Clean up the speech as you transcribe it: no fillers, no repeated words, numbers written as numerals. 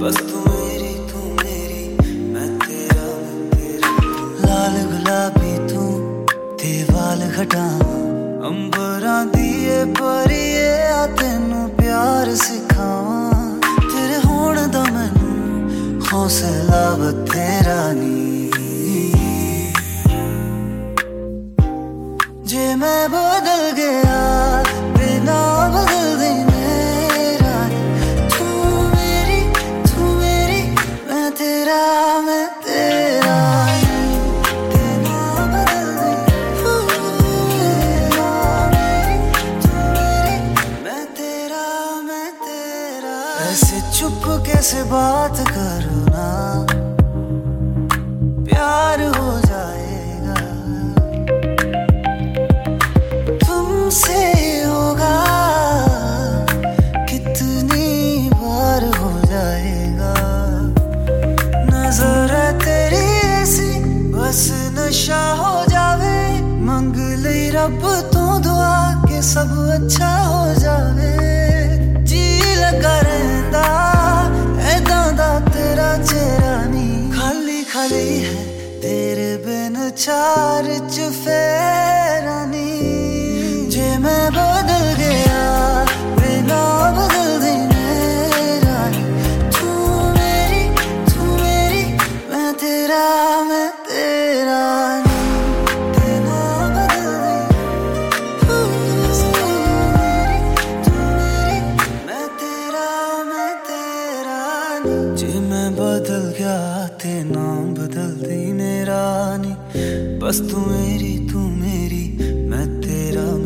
बस तू मेरी मैं तेरा लाल गुलाबी तू ते वाल घटावां अंबरां दिए परिए आ तैनू प्यार सिखावां तेरे होण दा मैनू हौसला बथेरा नी जे मैं बदल गया बिना बदल दे मेरा तू मेरी मैं तेरा तेरा बदल दे मैं तेरा ऐसे चुप कैसे बात करूँ ना प्यार हो जाएगा तुमसे होगा कितनी बार हो जाएगा नजर है तेरी ऐसी बस नशा हो जावे मंग ले रब तो दुआ के सब अच्छा हो जावे जी लगा रहंदा ऐदां दा तेरा चेहरा नी खाली खाली है तेरे बिन चार चुफेरा नी जे मैं बदल गया बिना बदल दे मेरा तू मेरी मैं तेरा तेरा बदल दे तू मेरी मैं तेरा जे मैं बदल गया ते नाम बदल दे मेरा नी बस तू मेरी मैं तेरा